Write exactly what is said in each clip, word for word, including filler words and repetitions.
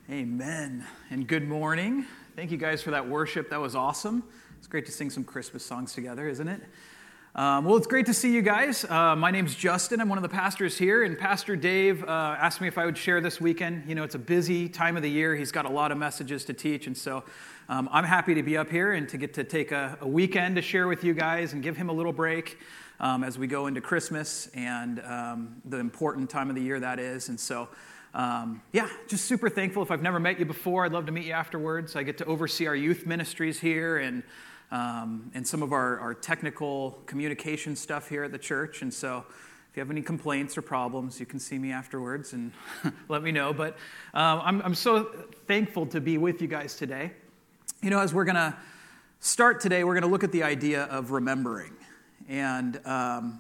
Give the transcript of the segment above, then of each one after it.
Amen. And good morning. Thank you guys for that worship. That was awesome. It's great to sing some Christmas songs together, isn't it? Um, well, it's great to see you guys. Uh, my name's Justin. I'm one of the pastors here, and Pastor Dave uh, asked me if I would share this weekend. You know, it's a busy time of the year. He's got a lot of messages to teach, and so um, I'm happy to be up here and to get to take a, a weekend to share with you guys and give him a little break um, as we go into Christmas and um, the important time of the year that is. And so Um, yeah, just super thankful. If I've never met you before, I'd love to meet you afterwards. I get to oversee our youth ministries here and um, and some of our, our technical communication stuff here at the church. And so if you have any complaints or problems, you can see me afterwards and let me know. But um, I'm, I'm so thankful to be with you guys today. You know, as we're going to start today, we're going to look at the idea of remembering. And um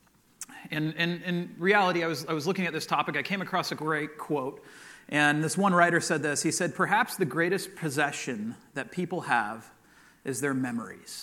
And in reality, I was I was looking at this topic. I came across a great quote, and this one writer said this. He said, "Perhaps the greatest possession that people have is their memories."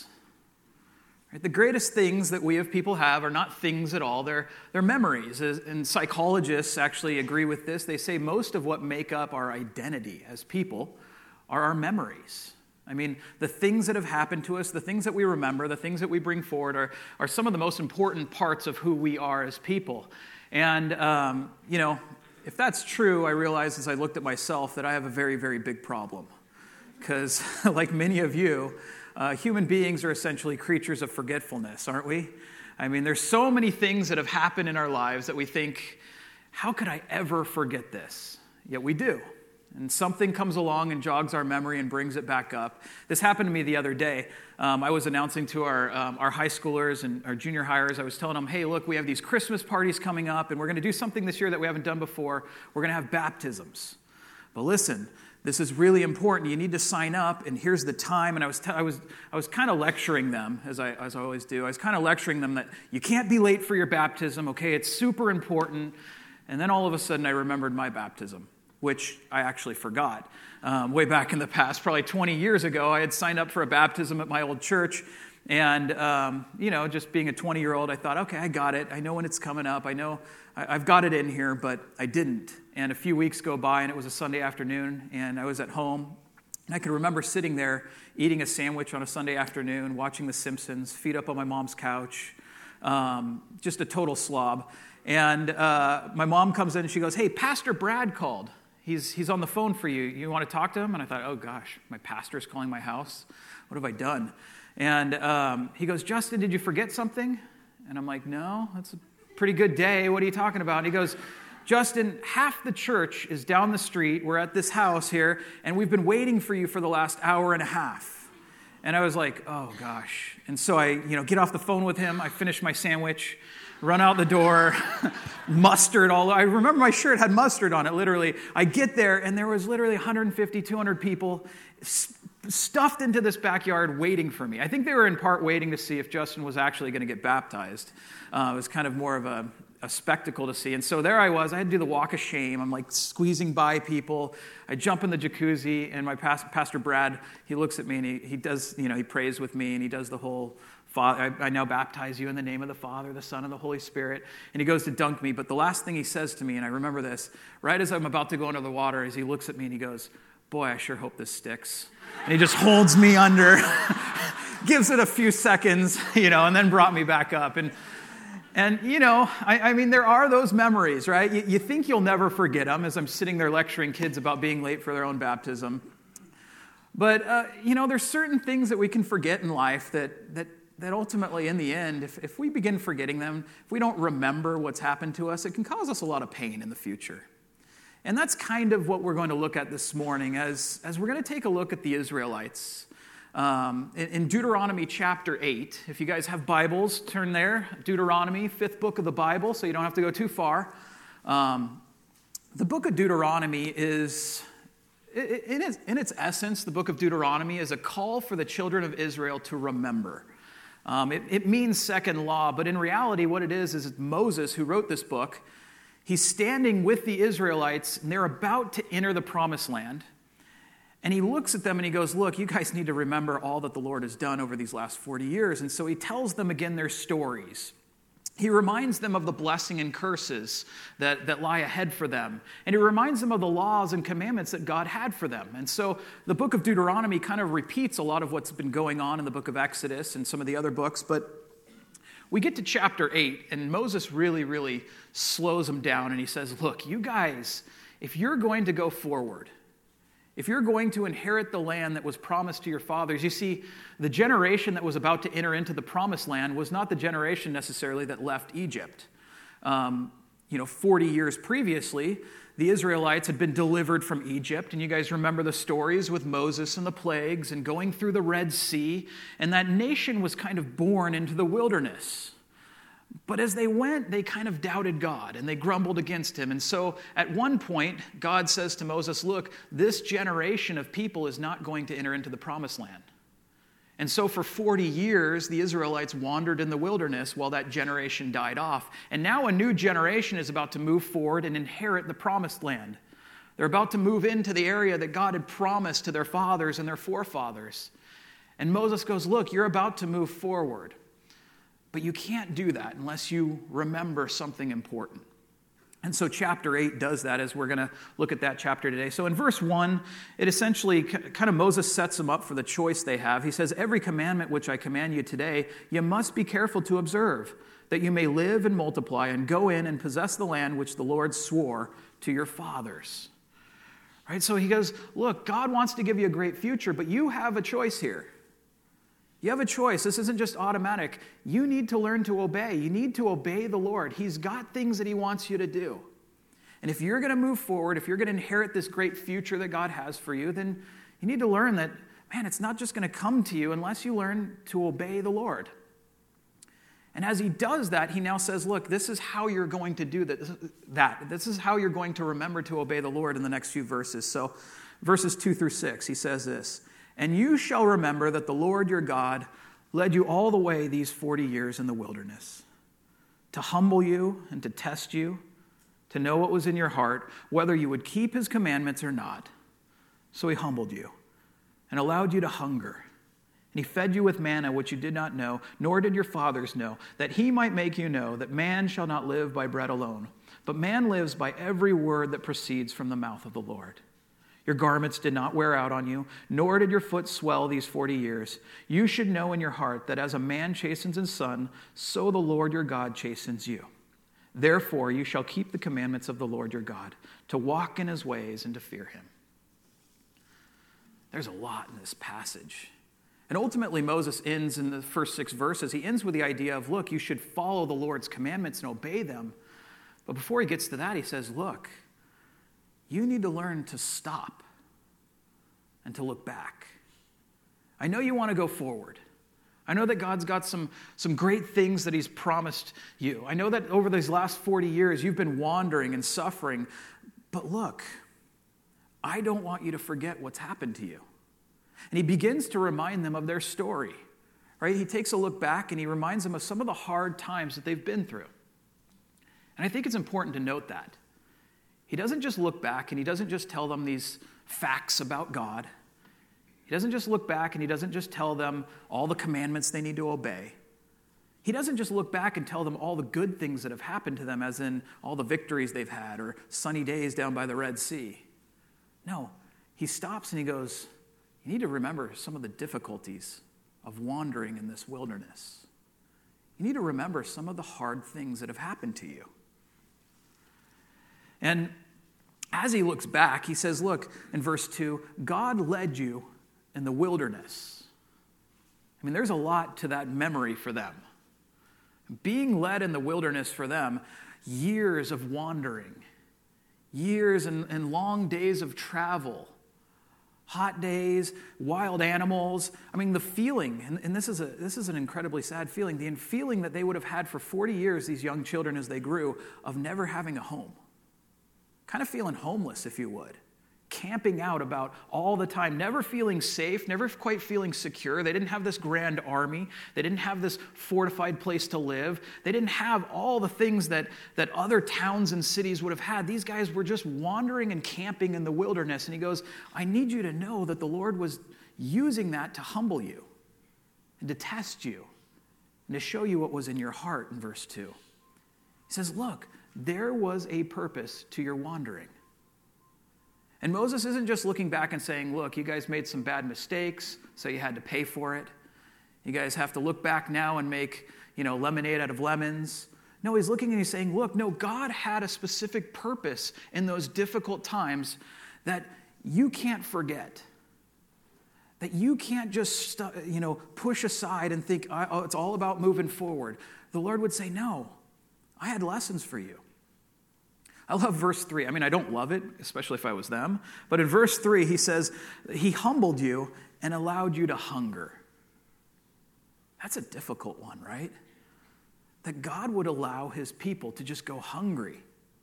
Right? The greatest things that we as people have are not things at all. They're, they're memories. And psychologists actually agree with this. They say most of what make up our identity as people are our memories. I mean, the things that have happened to us, the things that we remember, the things that we bring forward are, are some of the most important parts of who we are as people. And, um, you know, if that's true, I realized as I looked at myself that I have a very, very big problem. Because, like many of you, uh, human beings are essentially creatures of forgetfulness, aren't we? I mean, there's so many things that have happened in our lives that we think, how could I ever forget this? Yet we do. And something comes along and jogs our memory and brings it back up. This happened to me the other day. Um, I was announcing to our um, our high schoolers and our junior hires, I was telling them, hey, look, we have these Christmas parties coming up, and we're going to do something this year that we haven't done before. We're going to have baptisms. But listen, this is really important. You need to sign up, and here's the time. And I was t- I was I was kind of lecturing them, as I as I always do. I was kind of lecturing them that you can't be late for your baptism, okay? It's super important. And then all of a sudden, I remembered my baptism, which I actually forgot. Um, way back in the past, probably twenty years ago, I had signed up for a baptism at my old church. And, um, you know, just being a twenty-year-old, I thought, okay, I got it. I know when it's coming up. I know I, I've got it in here, but I didn't. And a few weeks go by, and it was a Sunday afternoon, and I was at home. And I could remember sitting there eating a sandwich on a Sunday afternoon, watching The Simpsons, feet up on my mom's couch, um, just a total slob. And uh, my mom comes in, and she goes, hey, Pastor Brad called. He's he's on the phone for you. You want to talk to him? And I thought, oh, gosh, my pastor's calling my house. What have I done? And um, he goes, Justin, did you forget something? And I'm like, no, that's a pretty good day. What are you talking about? And he goes, Justin, half the church is down the street. We're at this house here, and we've been waiting for you for the last hour and a half. And I was like, oh, gosh. And so I, you know, get off the phone with him. I finish my sandwich, run out the door, mustard all. I remember my shirt had mustard on it, literally. I get there, and there was literally one hundred fifty, two hundred people stuffed into this backyard waiting for me. I think they were in part waiting to see if Justin was actually going to get baptized. Uh, it was kind of more of a, a spectacle to see. And so there I was. I had to do the walk of shame. I'm like squeezing by people. I jump in the jacuzzi, and my past, Pastor Brad, he looks at me, and he, he does, you know, he prays with me, and he does the whole, Father, I, I now baptize you in the name of the Father, the Son, and the Holy Spirit. And he goes to dunk me. But the last thing he says to me, and I remember this, right as I'm about to go into the water, is he looks at me and he goes, boy, I sure hope this sticks. And he just holds me under, gives it a few seconds, you know, and then brought me back up. And, and you know, I, I mean, there are those memories, right? You, you think you'll never forget them, as I'm sitting there lecturing kids about being late for their own baptism. But, uh, you know, there's certain things that we can forget in life that that that ultimately, in the end, if, if we begin forgetting them, if we don't remember what's happened to us, it can cause us a lot of pain in the future. And that's kind of what we're going to look at this morning as, as we're going to take a look at the Israelites. Um, in, in Deuteronomy chapter eight, if you guys have Bibles, turn there. Deuteronomy, fifth book of the Bible, so you don't have to go too far. Um, the book of Deuteronomy is, in its, in its essence, the book of Deuteronomy is a call for the children of Israel to remember. Um, it, it means second law, but in reality what it is is it's Moses who wrote this book. He's standing with the Israelites, and they're about to enter the promised land. And he looks at them and he goes, look, you guys need to remember all that the Lord has done over these last forty years. And so he tells them again their stories. He reminds them of the blessing and curses that, that lie ahead for them. And he reminds them of the laws and commandments that God had for them. And so the book of Deuteronomy kind of repeats a lot of what's been going on in the book of Exodus and some of the other books. But we get to chapter eight, and Moses really, really slows them down. And he says, look, you guys, if you're going to go forward, if you're going to inherit the land that was promised to your fathers, you see, the generation that was about to enter into the promised land was not the generation necessarily that left Egypt. Um, you know, forty years previously, the Israelites had been delivered from Egypt, and you guys remember the stories with Moses and the plagues and going through the Red Sea, and that nation was kind of born into the wilderness. But as they went, they kind of doubted God, and they grumbled against him. And so at one point, God says to Moses, look, this generation of people is not going to enter into the promised land. And so for forty years, the Israelites wandered in the wilderness while that generation died off. And now a new generation is about to move forward and inherit the promised land. They're about to move into the area that God had promised to their fathers and their forefathers. And Moses goes, look, you're about to move forward. But you can't do that unless you remember something important. And so chapter eight does that, as we're going to look at that chapter today. So in verse one, it essentially kind of Moses sets them up for the choice they have. He says, every commandment which I command you today, you must be careful to observe, that you may live and multiply and go in and possess the land which the Lord swore to your fathers. Right? So he goes, look, God wants to give you a great future, but you have a choice here. You have a choice. This isn't just automatic. You need to learn to obey. You need to obey the Lord. He's got things that he wants you to do. And if you're going to move forward, if you're going to inherit this great future that God has for you, then you need to learn that, man, it's not just going to come to you unless you learn to obey the Lord. And as he does that, he now says, look, this is how you're going to do that. This is how you're going to remember to obey the Lord in the next few verses. So verses two through six, he says this, and you shall remember that the Lord your God led you all the way these forty years in the wilderness, to humble you and to test you, to know what was in your heart, whether you would keep his commandments or not. So he humbled you and allowed you to hunger. And he fed you with manna, which you did not know, nor did your fathers know, that he might make you know that man shall not live by bread alone, but man lives by every word that proceeds from the mouth of the Lord. Your garments did not wear out on you, nor did your foot swell these forty years. You should know in your heart that as a man chastens his son, so the Lord your God chastens you. Therefore you shall keep the commandments of the Lord your God, to walk in his ways and to fear him. There's a lot in this passage. And ultimately Moses ends in the first six verses. He ends with the idea of, look, you should follow the Lord's commandments and obey them. But before he gets to that, he says, look, you need to learn to stop and to look back. I know you want to go forward. I know that God's got some, some great things that he's promised you. I know that over these last forty years, you've been wandering and suffering. But look, I don't want you to forget what's happened to you. And he begins to remind them of their story. Right? He takes a look back and he reminds them of some of the hard times that they've been through. And I think it's important to note that. He doesn't just look back and he doesn't just tell them these facts about God. He doesn't just look back and he doesn't just tell them all the commandments they need to obey. He doesn't just look back and tell them all the good things that have happened to them, as in all the victories they've had or sunny days down by the Red Sea. No, he stops and he goes, you need to remember some of the difficulties of wandering in this wilderness. You need to remember some of the hard things that have happened to you. And as he looks back, he says, look, in verse two, God led you in the wilderness. I mean, there's a lot to that memory for them. Being led in the wilderness for them, years of wandering, years and, and long days of travel, hot days, wild animals. I mean, the feeling, and, and this is a this is an incredibly sad feeling, the feeling that they would have had for forty years, these young children as they grew, of never having a home. Kind of feeling homeless, if you would. Camping out about all the time, never feeling safe, never quite feeling secure. They didn't have this grand army. They didn't have this fortified place to live. They didn't have all the things that, that other towns and cities would have had. These guys were just wandering and camping in the wilderness. And he goes, I need you to know that the Lord was using that to humble you and to test you and to show you what was in your heart, in verse two. He says, look, there was a purpose to your wandering. And Moses isn't just looking back and saying, look, you guys made some bad mistakes, so you had to pay for it. You guys have to look back now and make, you know, lemonade out of lemons. No, he's looking and he's saying, look, no, God had a specific purpose in those difficult times that you can't forget. That you can't just, you know, push aside and think, oh, it's all about moving forward. The Lord would say, no, I had lessons for you. I love verse three. I mean, I don't love it, especially if I was them. But in verse three, he says, he humbled you and allowed you to hunger. That's a difficult one, right? That God would allow his people to just go hungry.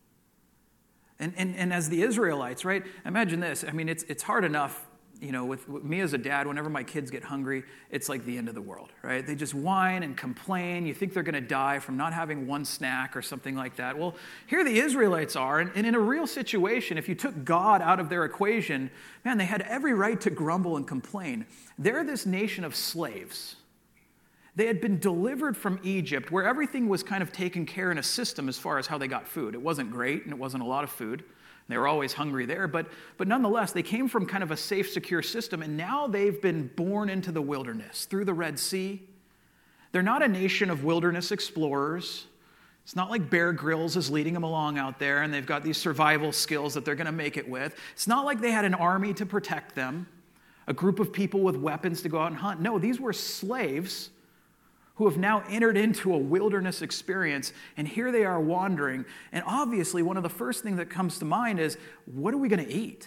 And, and, and as the Israelites, right, imagine this. I mean, it's, it's hard enough. You know, with, with me as a dad, whenever my kids get hungry, it's like the end of the world, right? They just whine and complain. You think they're going to die from not having one snack or something like that. Well, here the Israelites are, and, and in a real situation, if you took God out of their equation, man, they had every right to grumble and complain. They're this nation of slaves. They had been delivered from Egypt, where everything was kind of taken care in a system as far as how they got food. It wasn't great, and it wasn't a lot of food. They were always hungry there, but, but nonetheless, they came from kind of a safe, secure system, and now they've been born into the wilderness through the Red Sea. They're not a nation of wilderness explorers. It's not like Bear Grylls is leading them along out there, and they've got these survival skills that they're going to make it with. It's not like they had an army to protect them, a group of people with weapons to go out and hunt. No, these were slaves who have now entered into a wilderness experience, and here they are wandering. And obviously, one of the first things that comes to mind is, what are we going to eat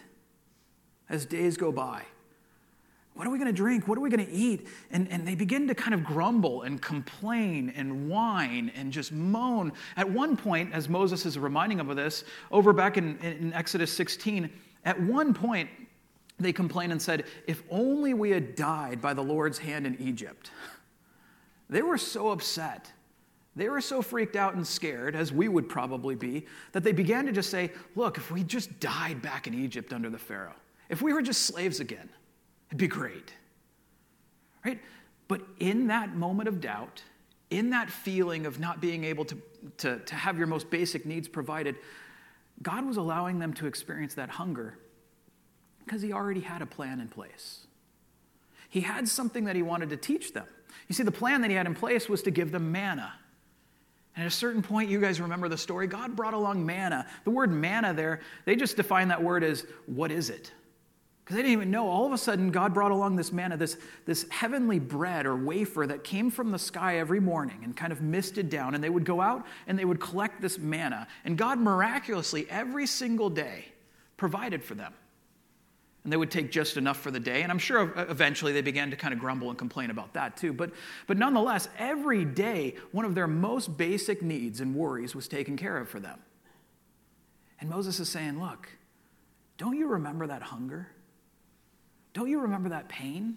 as days go by? What are we going to drink? What are we going to eat? And, and they begin to kind of grumble and complain and whine and just moan. At one point, as Moses is reminding them of this, over back in, in Exodus sixteen, at one point, they complained and said, if only we had died by the Lord's hand in Egypt. They were so upset, they were so freaked out and scared, as we would probably be, that they began to just say, look, if we just died back in Egypt under the Pharaoh, if we were just slaves again, it'd be great. Right? But in that moment of doubt, in that feeling of not being able to, to, to have your most basic needs provided, God was allowing them to experience that hunger because he already had a plan in place. He had something that he wanted to teach them. You see, the plan that he had in place was to give them manna. And at a certain point, you guys remember the story, God brought along manna. The word manna there, they just define that word as, what is it? Because they didn't even know. All of a sudden, God brought along this manna, this, this heavenly bread or wafer that came from the sky every morning and kind of misted down. And they would go out and they would collect this manna. And God miraculously, every single day, provided for them. And they would take just enough for the day. And I'm sure eventually they began to kind of grumble and complain about that too. But, but nonetheless, every day, one of their most basic needs and worries was taken care of for them. And Moses is saying, look, don't you remember that hunger? Don't you remember that pain?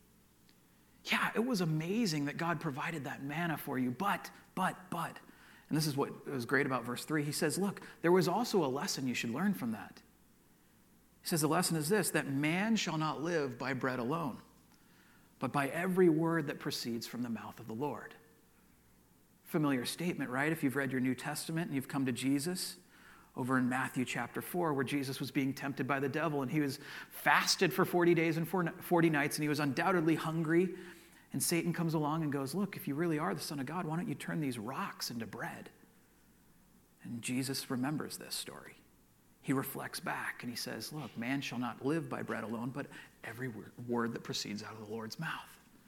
Yeah, it was amazing that God provided that manna for you, but, but, but. And this is what was great about verse three. He says, look, there was also a lesson you should learn from that. He says the lesson is this, that man shall not live by bread alone, but by every word that proceeds from the mouth of the Lord. Familiar statement, right? If you've read your New Testament and you've come to Jesus, over in Matthew chapter four, where Jesus was being tempted by the devil, and he was fasted for forty days and forty nights, and he was undoubtedly hungry, and Satan comes along and goes, look, if you really are the Son of God, why don't you turn these rocks into bread? And Jesus remembers this story. He reflects back and he says, look, man shall not live by bread alone, but every word that proceeds out of the Lord's mouth.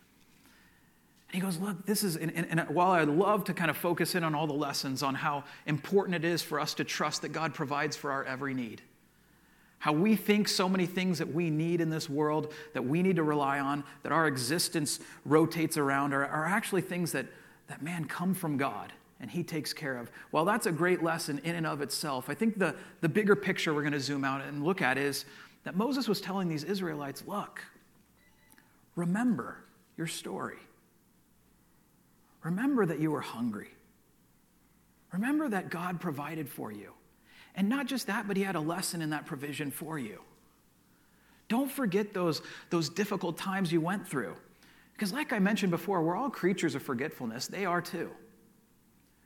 And he goes, look, this is, and, and, and while I love to kind of focus in on all the lessons on how important it is for us to trust that God provides for our every need, how we think so many things that we need in this world, that we need to rely on, that our existence rotates around, are, are actually things that, that, man, come from God. And he takes care of. While that's a great lesson in and of itself, I think the, the bigger picture we're going to zoom out and look at is that Moses was telling these Israelites, look, remember your story. Remember that you were hungry. Remember that God provided for you. And not just that, but he had a lesson in that provision for you. Don't forget those, those difficult times you went through. Because like I mentioned before, we're all creatures of forgetfulness. They are too.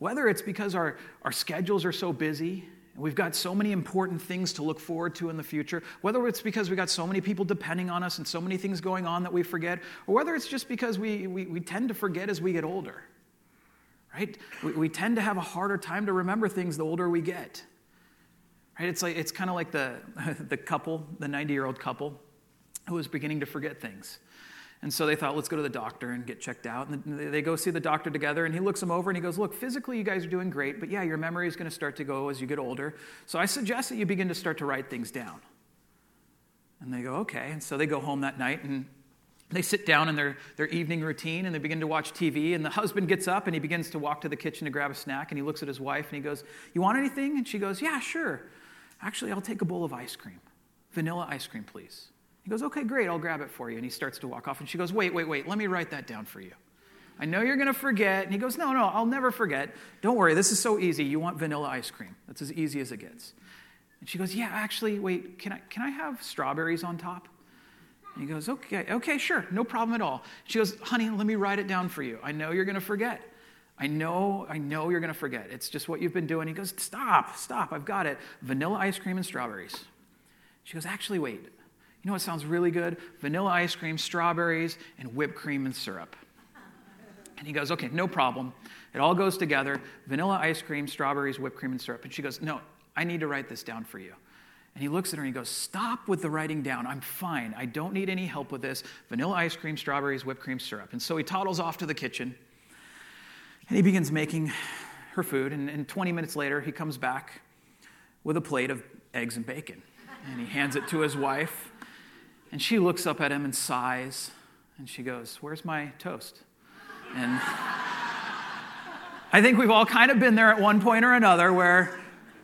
whether it's because our, our schedules are so busy, and we've got so many important things to look forward to in the future, whether it's because we've got so many people depending on us and so many things going on that we forget, or whether it's just because we, we, we tend to forget as we get older, right? We, we tend to have a harder time to remember things the older we get, right? It's like it's kind of like the, the couple, the ninety-year-old couple who was beginning to forget things. And so they thought, let's go to the doctor and get checked out. And they go see the doctor together, and he looks them over, and he goes, look, physically you guys are doing great, but yeah, your memory is going to start to go as you get older. So I suggest that you begin to start to write things down. And they go, okay. And so they go home that night, and they sit down in their, their evening routine, and they begin to watch T V. And the husband gets up, and he begins to walk to the kitchen to grab a snack, and he looks at his wife, and he goes, you want anything? And she goes, yeah, sure. Actually, I'll take a bowl of ice cream. Vanilla ice cream, please. He goes, okay, great, I'll grab it for you. And he starts to walk off, and she goes, wait, wait, wait, let me write that down for you. I know you're going to forget. And he goes, no, no, I'll never forget. Don't worry, this is so easy. You want vanilla ice cream. That's as easy as it gets. And she goes, yeah, actually, wait, can I can I have strawberries on top? And he goes, okay, okay, sure, no problem at all. She goes, honey, let me write it down for you. I know you're going to forget. I know, I know you're going to forget. It's just what you've been doing. He goes, stop, stop, I've got it. Vanilla ice cream and strawberries. She goes, actually, wait. You know what sounds really good? Vanilla ice cream, strawberries, and whipped cream and syrup. And he goes, okay, no problem. It all goes together. Vanilla ice cream, strawberries, whipped cream, and syrup. And she goes, no, I need to write this down for you. And he looks at her and he goes, stop with the writing down. I'm fine. I don't need any help with this. Vanilla ice cream, strawberries, whipped cream, syrup. And so he toddles off to the kitchen, and he begins making her food. And, and twenty minutes later, he comes back with a plate of eggs and bacon. And he hands it to his wife. And she looks up at him and sighs, and she goes, where's my toast? And I think we've all kind of been there at one point or another where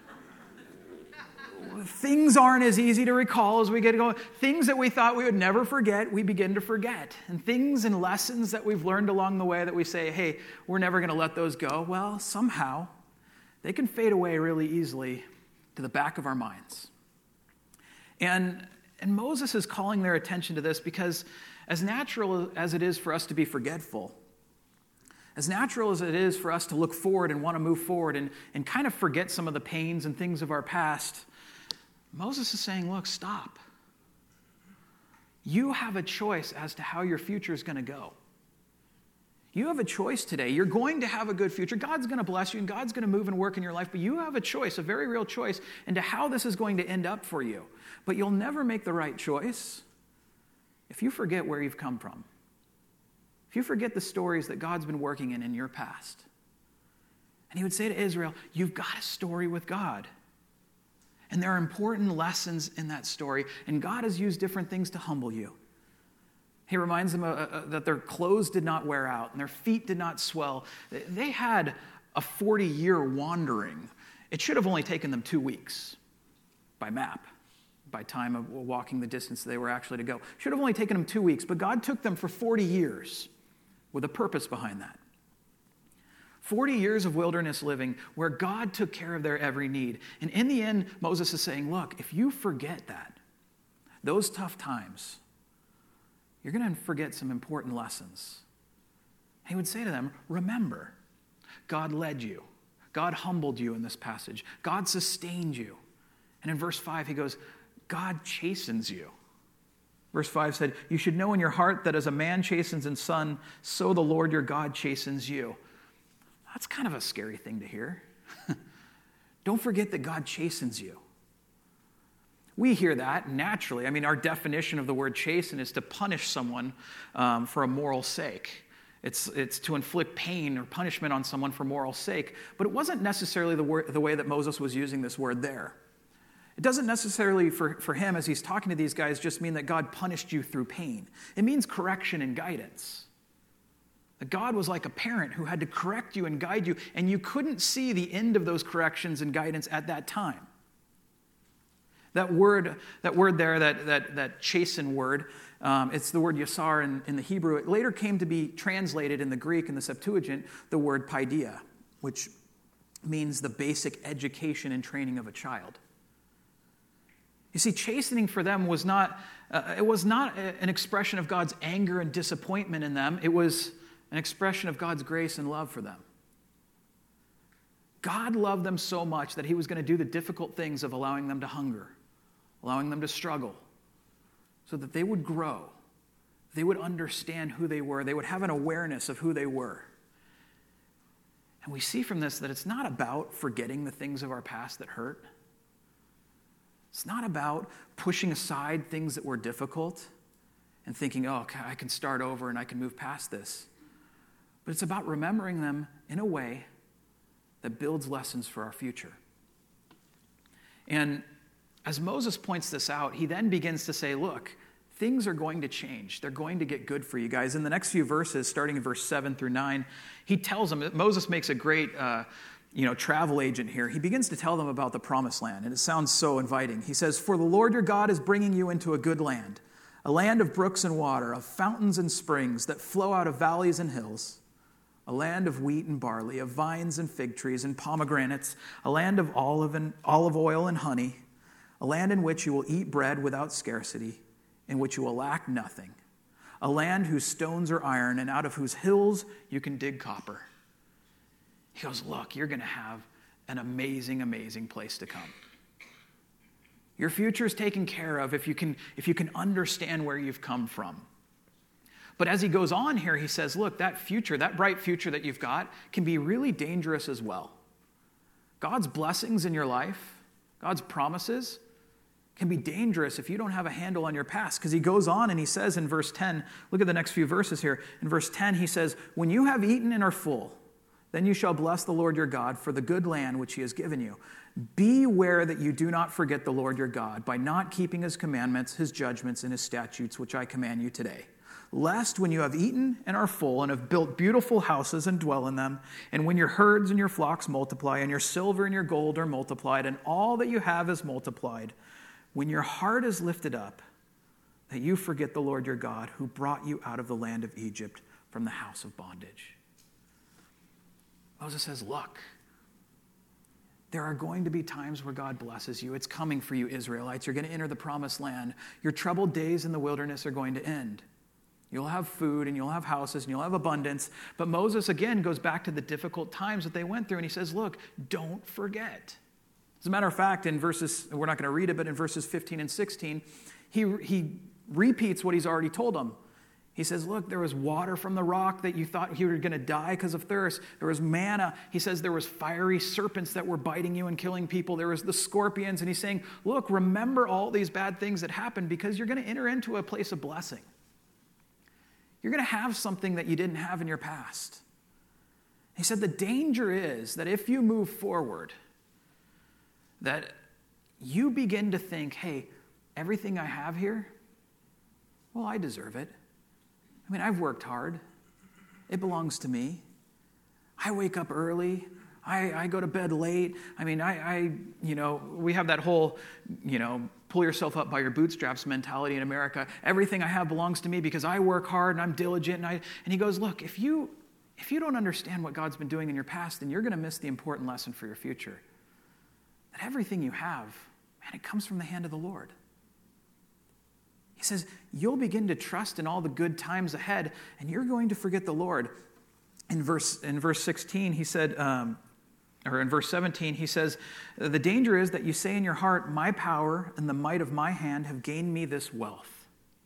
things aren't as easy to recall as we get going. Things that we thought we would never forget, we begin to forget. And things and lessons that we've learned along the way that we say, hey, we're never going to let those go. Well, somehow they can fade away really easily to the back of our minds. And And Moses is calling their attention to this because as natural as it is for us to be forgetful, as natural as it is for us to look forward and want to move forward and, and kind of forget some of the pains and things of our past, Moses is saying, look, stop. You have a choice as to how your future is going to go. You have a choice today. You're going to have a good future. God's going to bless you, and God's going to move and work in your life, but you have a choice, a very real choice, into how this is going to end up for you. But you'll never make the right choice if you forget where you've come from. If you forget the stories that God's been working in in your past. And he would say to Israel, you've got a story with God. And there are important lessons in that story, and God has used different things to humble you. He reminds them uh, uh, that their clothes did not wear out and their feet did not swell. They had a forty-year wandering. It should have only taken them two weeks by map, by time of walking the distance they were actually to go. Should have only taken them two weeks, but God took them for forty years with a purpose behind that. forty years of wilderness living where God took care of their every need. And in the end, Moses is saying, look, if you forget that, those tough times, you're going to forget some important lessons. He would say to them, remember, God led you. God humbled you in this passage. God sustained you. And in verse five, he goes, God chastens you. Verse five said, you should know in your heart that as a man chastens his son, so the Lord your God chastens you. That's kind of a scary thing to hear. Don't forget that God chastens you. We hear that naturally. I mean, our definition of the word chasten is to punish someone um, for a moral sake. It's, it's to inflict pain or punishment on someone for moral sake. But it wasn't necessarily the, word, the way that Moses was using this word there. It doesn't necessarily, for, for him, as he's talking to these guys, just mean that God punished you through pain. It means correction and guidance. That God was like a parent who had to correct you and guide you, and you couldn't see the end of those corrections and guidance at that time. That word, that word there, that that that chasten word, um, it's the word yasar in, in the Hebrew. It later came to be translated in the Greek, in the Septuagint, the word paideia, which means the basic education and training of a child. You see, chastening for them was not, uh, it was not a, an expression of God's anger and disappointment in them. It was an expression of God's grace and love for them. God loved them so much that he was going to do the difficult things of allowing them to hunger, allowing them to struggle, so that they would grow. They would understand who they were. They would have an awareness of who they were. And we see from this that it's not about forgetting the things of our past that hurt. It's not about pushing aside things that were difficult and thinking, oh, I can start over and I can move past this. But it's about remembering them in a way that builds lessons for our future. And as Moses points this out, he then begins to say, look, things are going to change. They're going to get good for you guys. In the next few verses, starting in verse seven through nine, he tells them, Moses makes a great uh, you know, travel agent here. He begins to tell them about the promised land, and it sounds so inviting. He says, for the Lord your God is bringing you into a good land, a land of brooks and water, of fountains and springs that flow out of valleys and hills, a land of wheat and barley, of vines and fig trees and pomegranates, a land of olive and olive oil and honey, a land in which you will eat bread without scarcity, in which you will lack nothing, a land whose stones are iron and out of whose hills you can dig copper. He goes, look, you're going to have an amazing, amazing place to come. Your future is taken care of if you can, if you can understand where you've come from. But as he goes on here, he says, look, that future, that bright future that you've got can be really dangerous as well. God's blessings in your life, God's promises, can be dangerous if you don't have a handle on your past. Because he goes on and he says in verse ten, look at the next few verses here. In verse ten, he says, when you have eaten and are full, then you shall bless the Lord your God for the good land which he has given you. Beware that you do not forget the Lord your God by not keeping his commandments, his judgments, and his statutes, which I command you today. Lest when you have eaten and are full and have built beautiful houses and dwell in them, and when your herds and your flocks multiply, and your silver and your gold are multiplied, and all that you have is multiplied, when your heart is lifted up, that you forget the Lord your God, who brought you out of the land of Egypt from the house of bondage. Moses says, look, there are going to be times where God blesses you. It's coming for you, Israelites. You're going to enter the promised land. Your troubled days in the wilderness are going to end. You'll have food and you'll have houses and you'll have abundance. But Moses, again, goes back to the difficult times that they went through. And he says, look, don't forget. As a matter of fact, in verses, we're not going to read it, but in verses fifteen and sixteen, he, he repeats what he's already told them. He says, look, there was water from the rock that you thought you were going to die because of thirst. There was manna. He says there was fiery serpents that were biting you and killing people. There was the scorpions. And he's saying, look, remember all these bad things that happened because you're going to enter into a place of blessing. You're going to have something that you didn't have in your past. He said the danger is that if you move forward, that you begin to think, hey, everything I have here, well, I deserve it. I mean, I've worked hard. It belongs to me. I wake up early. I, I go to bed late. I mean, I, I, you know, we have that whole, you know, pull yourself up by your bootstraps mentality in America. Everything I have belongs to me because I work hard and I'm diligent. And, I, and he goes, look, if you, if you don't understand what God's been doing in your past, then you're going to miss the important lesson for your future. That everything you have, man, it comes from the hand of the Lord. He says, you'll begin to trust in all the good times ahead, and you're going to forget the Lord. In verse, in verse sixteen, he said, um, or in verse seventeen, he says, the danger is that you say in your heart, my power and the might of my hand have gained me this wealth.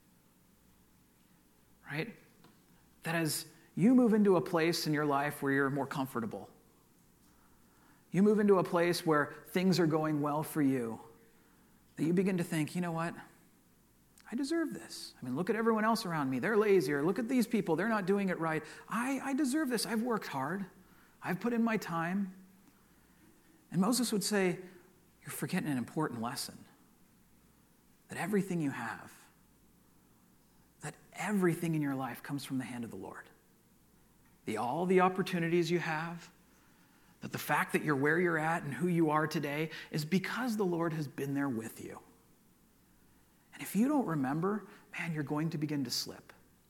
Right? That as you move into a place in your life where you're more comfortable, you move into a place where things are going well for you, that you begin to think, you know what? I deserve this. I mean, look at everyone else around me. They're lazier. Look at these people. They're not doing it right. I, I deserve this. I've worked hard. I've put in my time. And Moses would say, you're forgetting an important lesson. That everything you have, that everything in your life comes from the hand of the Lord. The, all the opportunities you have, that the fact that you're where you're at and who you are today is because the Lord has been there with you. And if you don't remember, man, you're going to begin to slip.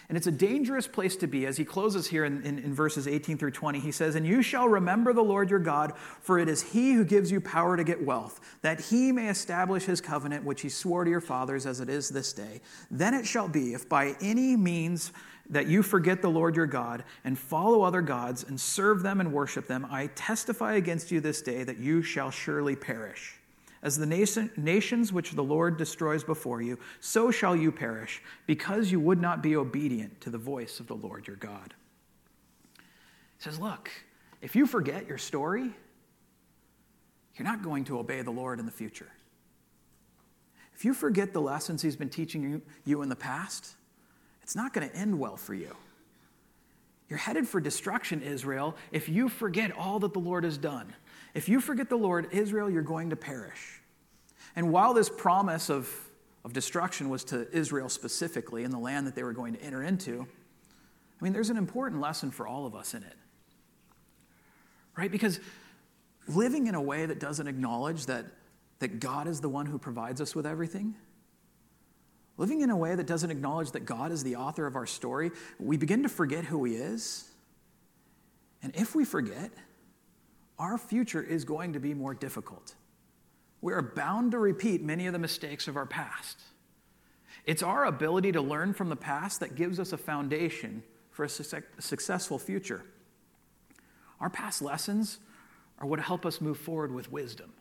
And it's a dangerous place to be. As he closes here in, in, in verses eighteen through twenty, he says, "And you shall remember the Lord your God, for it is he who gives you power to get wealth, that he may establish his covenant, which he swore to your fathers as it is this day. Then it shall be, if by any means that you forget the Lord your God and follow other gods and serve them and worship them, I testify against you this day that you shall surely perish. As the nation, nations which the Lord destroys before you, so shall you perish, because you would not be obedient to the voice of the Lord your God." He says, look, if you forget your story, you're not going to obey the Lord in the future. If you forget the lessons he's been teaching you, you in the past, it's not going to end well for you. You're headed for destruction, Israel, if you forget all that the Lord has done. If you forget the Lord, Israel, you're going to perish. And while this promise of, of destruction was to Israel specifically in the land that they were going to enter into, I mean, there's an important lesson for all of us in it. Right? Because living in a way that doesn't acknowledge that, that God is the one who provides us with everything, living in a way that doesn't acknowledge that God is the author of our story, we begin to forget who he is. And if we forget, our future is going to be more difficult. We are bound to repeat many of the mistakes of our past. It's our ability to learn from the past that gives us a foundation for a su- successful future. Our past lessons are what help us move forward with wisdom.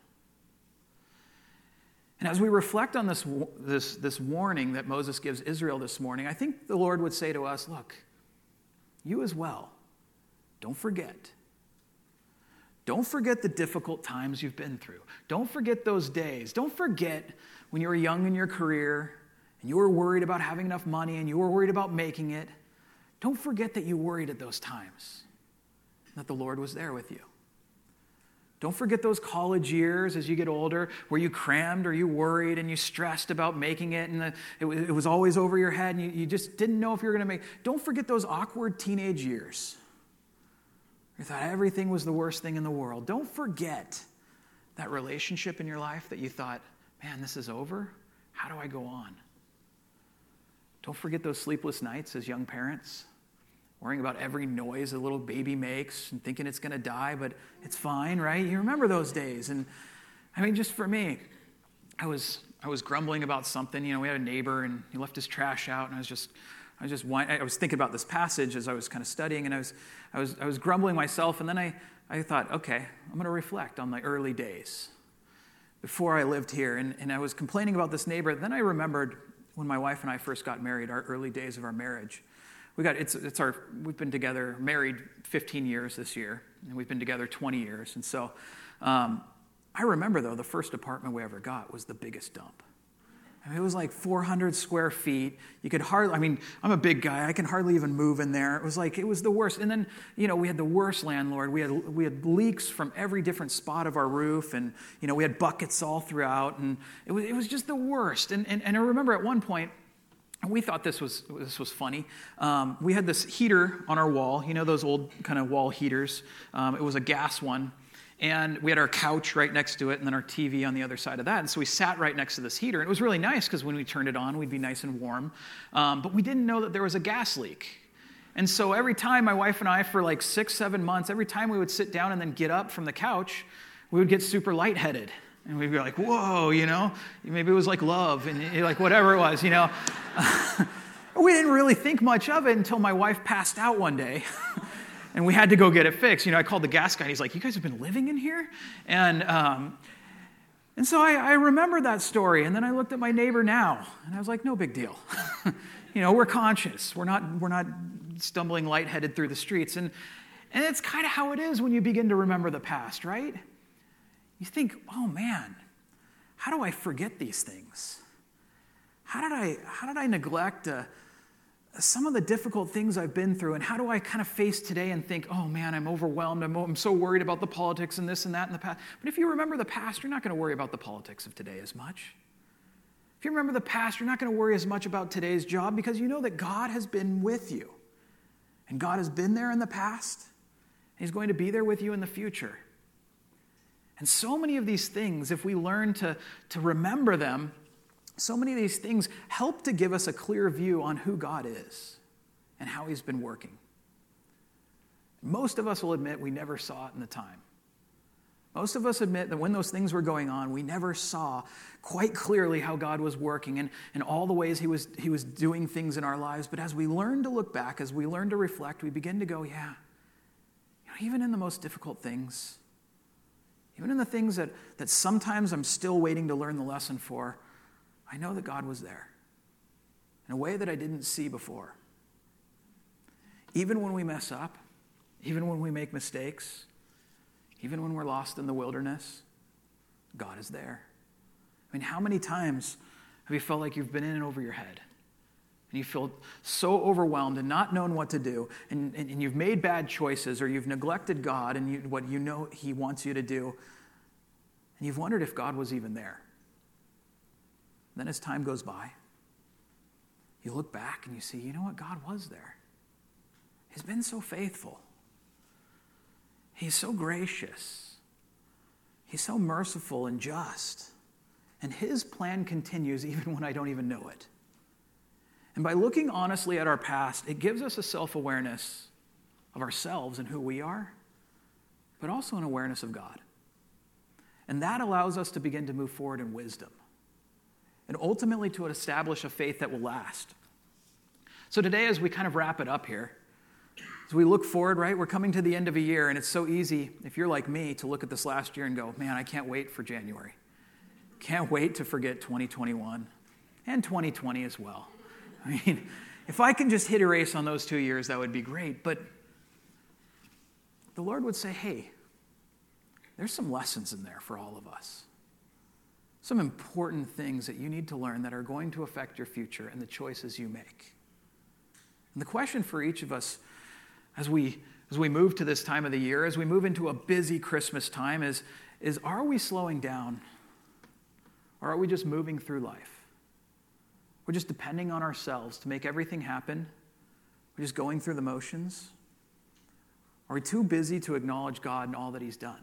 And as we reflect on this, this, this warning that Moses gives Israel this morning, I think the Lord would say to us, look, you as well, don't forget. Don't forget the difficult times you've been through. Don't forget those days. Don't forget when you were young in your career and you were worried about having enough money and you were worried about making it. Don't forget that you worried at those times, that the Lord was there with you. Don't forget those college years as you get older where you crammed or you worried and you stressed about making it and the, it, it was always over your head and you, you just didn't know if you were going to make it. Don't forget those awkward teenage years. You thought everything was the worst thing in the world. Don't forget that relationship in your life that you thought, man, this is over. How do I go on? Don't forget those sleepless nights as young parents, worrying about every noise a little baby makes and thinking it's going to die, but it's fine, right? You remember those days. And I mean, just for me, I was I was grumbling about something. You know, we had a neighbor and he left his trash out, and I was just I was just I was thinking about this passage as I was kind of studying, and I was I was I was grumbling myself, and then I, I thought, okay, I'm going to reflect on my early days before I lived here, and, and I was complaining about this neighbor. Then I remembered when my wife and I first got married, our early days of our marriage. We got it's it's our we've been together married fifteen years this year, and we've been together twenty years, and so um, I remember though the first apartment we ever got was the biggest dump. I mean, it was like four hundred square feet. You could hardly, I mean, I'm a big guy. I can hardly even move in there. It was like, it was the worst. And then, you know, we had the worst landlord. We had we had leaks from every different spot of our roof. And, you know, we had buckets all throughout. And it was it was just the worst. And and, and I remember at one point, and we thought this was this was funny. Um, we had this heater on our wall. You know, those old kind of wall heaters. Um, it was a gas one. And we had our couch right next to it and then our T V on the other side of that. And so we sat right next to this heater. And it was really nice because when we turned it on, we'd be nice and warm. Um, but we didn't know that there was a gas leak. And so every time my wife and I, for like six, seven months, every time we would sit down and then get up from the couch, we would get super lightheaded. And we'd be like, whoa, you know, maybe it was like love and like whatever it was, you know. We didn't really think much of it until my wife passed out one day. And we had to go get it fixed. You know, I called the gas guy, and he's like, you guys have been living in here? And um, and so I, I remember that story, and then I looked at my neighbor now, and I was like, no big deal. You know, we're conscious. We're not we're not stumbling lightheaded through the streets. And, and it's kind of how it is when you begin to remember the past, right? You think, oh, man, how do I forget these things? How did I, how did I neglect a some of the difficult things I've been through, and how do I kind of face today and think, oh man, I'm overwhelmed, I'm, I'm so worried about the politics and this and that in the past. But if you remember the past, you're not going to worry about the politics of today as much. If you remember the past, you're not going to worry as much about today's job because you know that God has been with you. And God has been there in the past, and He's going to be there with you in the future. And so many of these things, if we learn to, to remember them, so many of these things help to give us a clear view on who God is and how he's been working. Most of us will admit we never saw it in the time. Most of us admit that when those things were going on, we never saw quite clearly how God was working and, and all the ways he was, he was doing things in our lives. But as we learn to look back, as we learn to reflect, we begin to go, yeah, you know, even in the most difficult things, even in the things that, that sometimes I'm still waiting to learn the lesson for, I know that God was there in a way that I didn't see before. Even when we mess up, even when we make mistakes, even when we're lost in the wilderness, God is there. I mean, how many times have you felt like you've been in and over your head? And you feel so overwhelmed and not known what to do, and, and, and you've made bad choices, or you've neglected God and you, what you know he wants you to do, and you've wondered if God was even there. And then as time goes by, you look back and you see, you know what? God was there. He's been so faithful. He's so gracious. He's so merciful and just. And his plan continues even when I don't even know it. And by looking honestly at our past, it gives us a self-awareness of ourselves and who we are, but also an awareness of God. And that allows us to begin to move forward in wisdom and ultimately to establish a faith that will last. So today, as we kind of wrap it up here, as we look forward, right, we're coming to the end of a year, and it's so easy, if you're like me, to look at this last year and go, man, I can't wait for January. Can't wait to forget twenty twenty-one and twenty twenty as well. I mean, if I can just hit erase on those two years, that would be great. But the Lord would say, hey, there's some lessons in there for all of us. Some important things that you need to learn that are going to affect your future and the choices you make. And the question for each of us as we as we move to this time of the year, as we move into a busy Christmas time, is, is are we slowing down? Or are we just moving through life? We're just depending on ourselves to make everything happen. We're just going through the motions. Are we too busy to acknowledge God and all that he's done?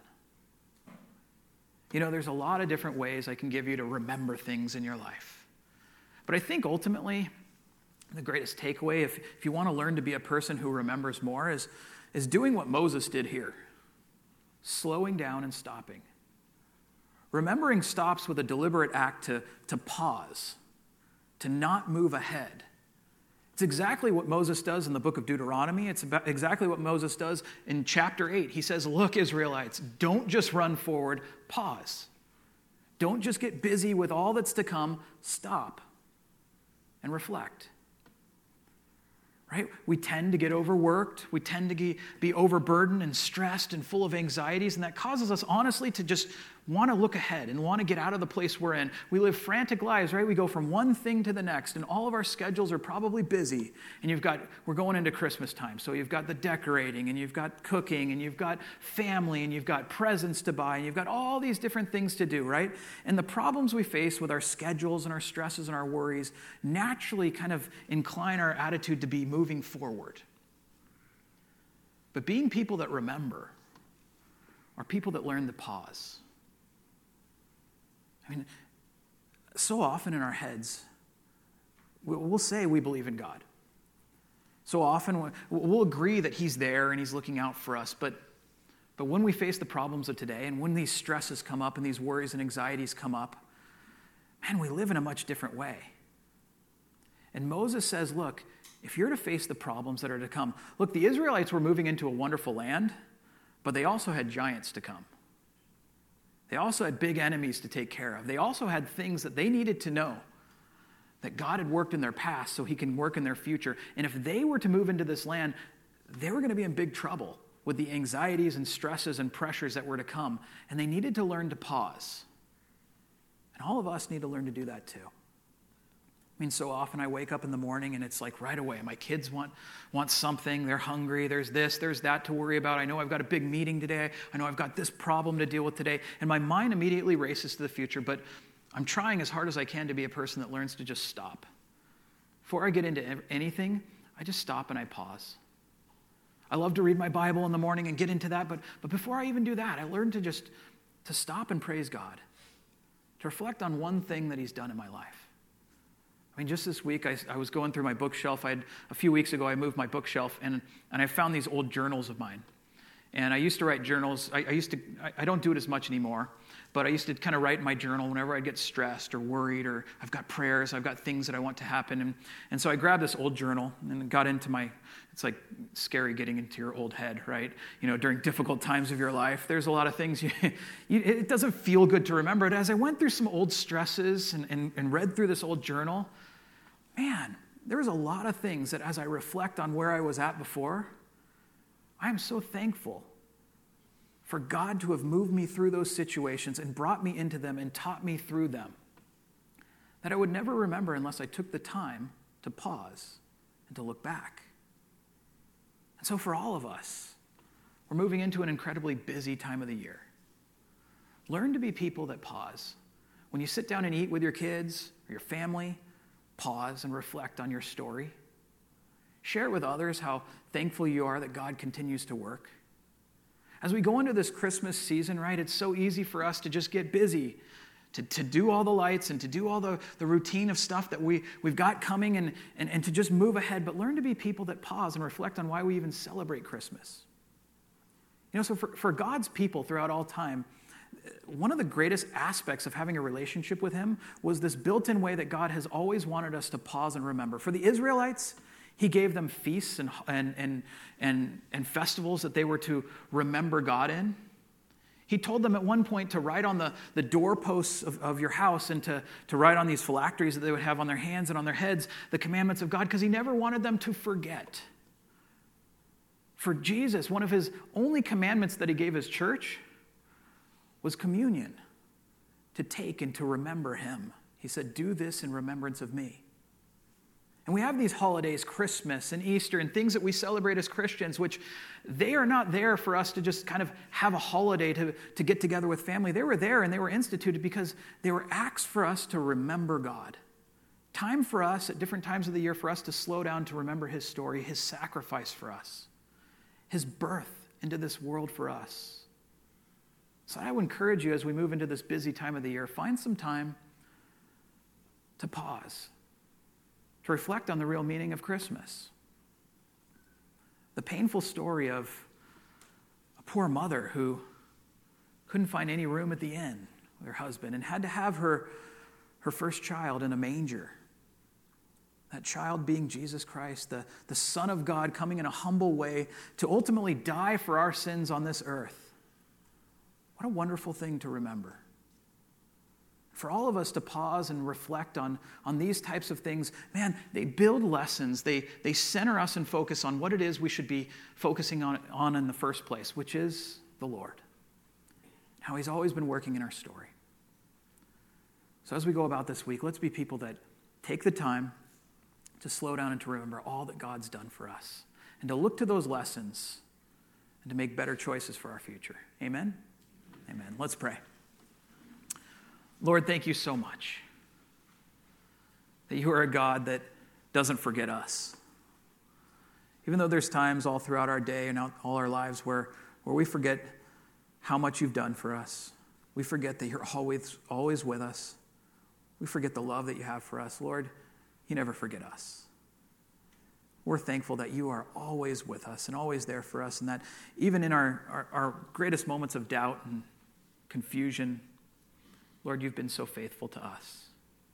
You know, there's a lot of different ways I can give you to remember things in your life. But I think ultimately, the greatest takeaway, if, if you want to learn to be a person who remembers more, is, is doing what Moses did here. Slowing down and stopping. Remembering stops with a deliberate act to, to pause, to not move ahead. It's exactly what Moses does in the book of Deuteronomy. It's about exactly what Moses does in chapter eight. He says, look, Israelites, don't just run forward, pause. Don't just get busy with all that's to come, stop and reflect. Right? We tend to get overworked. We tend to be overburdened and stressed and full of anxieties, and that causes us, honestly, to just want to look ahead and want to get out of the place we're in. We live frantic lives, right? We go from one thing to the next, and all of our schedules are probably busy. And you've got, we're going into Christmas time, so you've got the decorating, and you've got cooking, and you've got family, and you've got presents to buy, and you've got all these different things to do, right? And the problems we face with our schedules and our stresses and our worries naturally kind of incline our attitude to be moving forward. But being people that remember are people that learn to pause. I mean, so often in our heads, we'll say we believe in God. So often we'll agree that he's there and he's looking out for us, but, but when we face the problems of today and when these stresses come up and these worries and anxieties come up, man, we live in a much different way. And Moses says, look, if you're to face the problems that are to come, look, the Israelites were moving into a wonderful land, but they also had giants to come. They also had big enemies to take care of. They also had things that they needed to know that God had worked in their past so he can work in their future. And if they were to move into this land, they were going to be in big trouble with the anxieties and stresses and pressures that were to come. And they needed to learn to pause. And all of us need to learn to do that too. I mean, so often I wake up in the morning and it's like right away, my kids want, want something, they're hungry, there's this, there's that to worry about. I know I've got a big meeting today. I know I've got this problem to deal with today. And my mind immediately races to the future, but I'm trying as hard as I can to be a person that learns to just stop. Before I get into anything, I just stop and I pause. I love to read my Bible in the morning and get into that, but, but before I even do that, I learn to just to stop and praise God, to reflect on one thing that he's done in my life. I mean, just this week, I, I was going through my bookshelf. I had, a few weeks ago, I moved my bookshelf, and, and I found these old journals of mine. And I used to write journals. I, I used to, I, I don't do it as much anymore, but I used to kind of write in my journal whenever I'd get stressed or worried, or I've got prayers, I've got things that I want to happen. And, and so I grabbed this old journal and got into my, it's like scary getting into your old head, right? You know, during difficult times of your life, there's a lot of things, you, you, it doesn't feel good to remember. But as I went through some old stresses and, and, and read through this old journal, man, there was a lot of things that as I reflect on where I was at before, I am so thankful for God to have moved me through those situations and brought me into them and taught me through them that I would never remember unless I took the time to pause and to look back. And so for all of us, we're moving into an incredibly busy time of the year. Learn to be people that pause. When you sit down and eat with your kids or your family, pause and reflect on your story. Share with others how thankful you are that God continues to work. As we go into this Christmas season, right, it's so easy for us to just get busy, to, to do all the lights and to do all the, the routine of stuff that we, we've got coming and, and, and to just move ahead, but learn to be people that pause and reflect on why we even celebrate Christmas. You know, so for, for God's people throughout all time, one of the greatest aspects of having a relationship with him was this built-in way that God has always wanted us to pause and remember. For the Israelites, he gave them feasts and, and, and, and, and festivals that they were to remember God in. He told them at one point to write on the, the doorposts of, of your house and to, to write on these phylacteries that they would have on their hands and on their heads the commandments of God, because he never wanted them to forget. For Jesus, one of his only commandments that he gave his church was communion, to take and to remember him. He said, do this in remembrance of me. And we have these holidays, Christmas and Easter, and things that we celebrate as Christians, which they are not there for us to just kind of have a holiday to, to get together with family. They were there and they were instituted because they were acts for us to remember God. Time for us at different times of the year for us to slow down to remember his story, his sacrifice for us, his birth into this world for us. So I would encourage you as we move into this busy time of the year, find some time to pause, to reflect on the real meaning of Christmas. The painful story of a poor mother who couldn't find any room at the inn with her husband and had to have her, her first child in a manger. That child being Jesus Christ, the, the Son of God, coming in a humble way to ultimately die for our sins on this earth. What a wonderful thing to remember. For all of us to pause and reflect on, on these types of things, man, they build lessons. They, they center us and focus on what it is we should be focusing on, on in the first place, which is the Lord. How he's always been working in our story. So as we go about this week, let's be people that take the time to slow down and to remember all that God's done for us and to look to those lessons and to make better choices for our future. Amen? Amen. Let's pray. Lord, thank you so much that you are a God that doesn't forget us. Even though there's times all throughout our day and all our lives where, where we forget how much you've done for us. We forget that you're always, always with us. We forget the love that you have for us. Lord, you never forget us. We're thankful that you are always with us and always there for us, and that even in our, our, our greatest moments of doubt and confusion, Lord, you've been so faithful to us.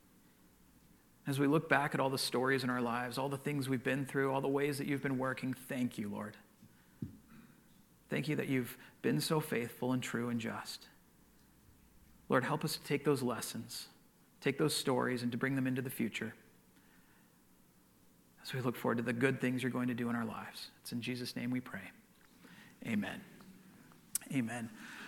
As we look back at all the stories in our lives, all the things we've been through, all the ways that you've been working, thank you, Lord. Thank you that you've been so faithful and true and just. Lord, help us to take those lessons, take those stories, and to bring them into the future as we look forward to the good things you're going to do in our lives. It's in Jesus' name we pray. Amen. Amen.